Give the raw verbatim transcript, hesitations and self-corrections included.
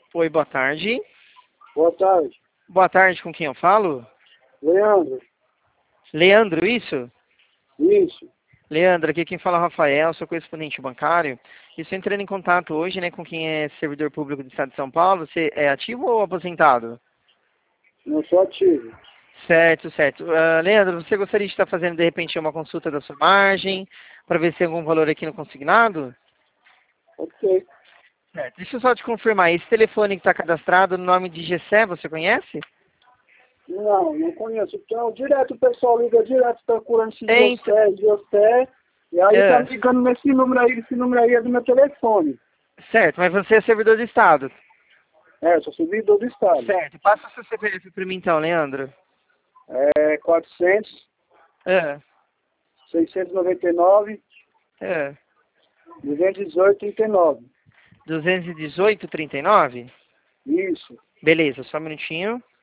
Oi, boa tarde. Boa tarde. Boa tarde, com quem eu falo? Leandro. Leandro, isso? Isso. Leandro, aqui quem fala é o Rafael, sou correspondente bancário. E estou entrando em contato hoje, né, com quem é servidor público do Estado de São Paulo. Você é ativo ou aposentado? Não sou ativo. Certo, certo. Ah, Leandro, você gostaria de estar fazendo, de repente, uma consulta da sua margem, para ver se tem algum valor aqui no consignado? Ok. Certo. Deixa eu só te confirmar, esse telefone que está cadastrado no nome de Gessé, você conhece? Não, não conheço. Então, direto o pessoal liga direto procurando esse Ent- José, José. E aí tá É, ligando nesse número aí, esse número aí é do meu telefone. certo, mas você é servidor do Estado. É, sou servidor do Estado. Certo. Passa o seu C P F para mim então, Leandro. É quatrocentos, É, seiscentos e noventa e nove, é. duzentos e dezoito, trinta e nove. duzentos e dezoito, trinta e nove? Isso. Beleza, só um minutinho.